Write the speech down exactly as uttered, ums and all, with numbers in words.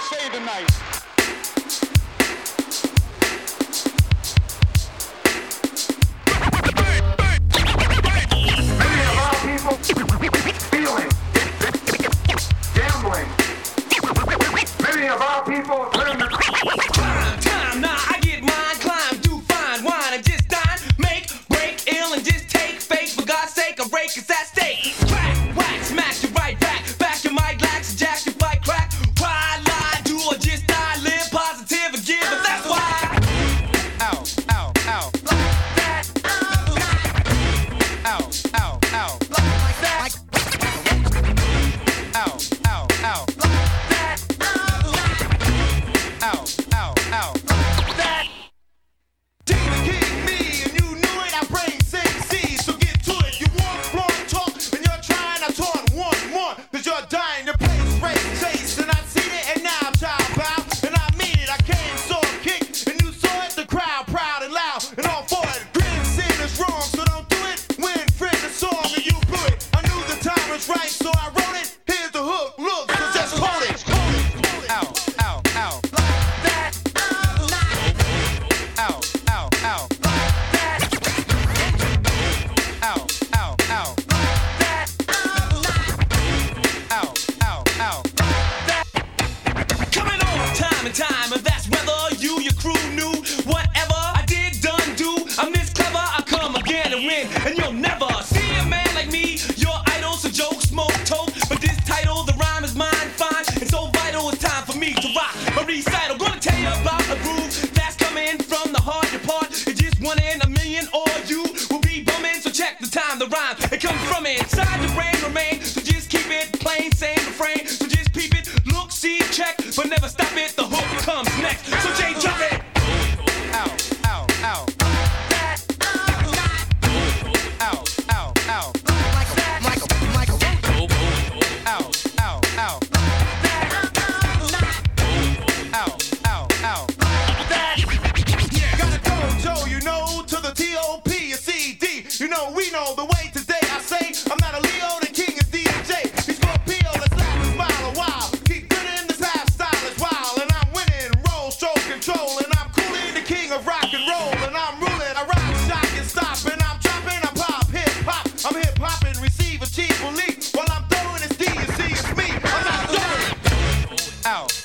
say tonight? Many of our people stealing, gambling. Many of our people turn to Time, time, now I get mine, climb, do fine, wine, and just dine, make, break, ill, and just take fake. For God's sake, a rake is at stake. Crack, whack, smash you right back. Back your mic, lax, jack, you fight, crack. Pride, lie, do or just die. Live positive and give, and that's why. Ow, ow, ow. Ow, ow, ow. Ow, ow, ow. Ow, ow, ow. Demon King me, and you knew it. I bring six C's, so get to it. You want blowing talk, and you're trying to taunt one more, cause you're dying. Your place, race, chase, and I seen it, and now child bow, and I mean it. I came, saw a kick, and you saw it. The crowd proud and loud, and all for it. Grin, sin is wrong, so don't do it. Win, friend, the song, and you blew it. I knew the time was right, so I wrote it. Here's the hook, look, so just hold it. Ow, ow, ow. Ow, ow, ow. Ow, ow, ow. Ow, ow, ow. Coming on time and time, and that's whether you, your crew knew whatever I did, done, do. I'm this clever, I come again and win, and you'll never see a man like me. Your idol's a joke, smoke, toke, but this title, the rhyme is mine, fine, and so vital. It's time for me to rock a recital. Gonna tell you about a groove that's coming from the heart. Your part is just one in a million, or you will be bumming. So check the time, the rhyme, it comes from inside your brain, remain. So just keep it plain, same refrain. So just peep it, look, see, check, but never stop it. The hook comes next. So Jay, drop it. Ow, ow, ow. Ow, ow, ow. Ow, ow, ow. Ow, ow, ow. Gotta go, Joe, you know, to the T O P, a C D. You know, we know the way today. I say, I'm not a Leo, the king is D J. He's Scorpio, let's laugh and smile a while. Keep grinning, this half style is wild. And I'm winning, roll, stroke, control. And I'm cooling, the king of rock and roll. And I'm ruling, I rock, shock, and stop. And I'm dropping, I pop, hip hop. I'm hip hopping, receive, achieve, belief. While I'm throwing, it's D, you see, it's me. I'm not doing it. Ow.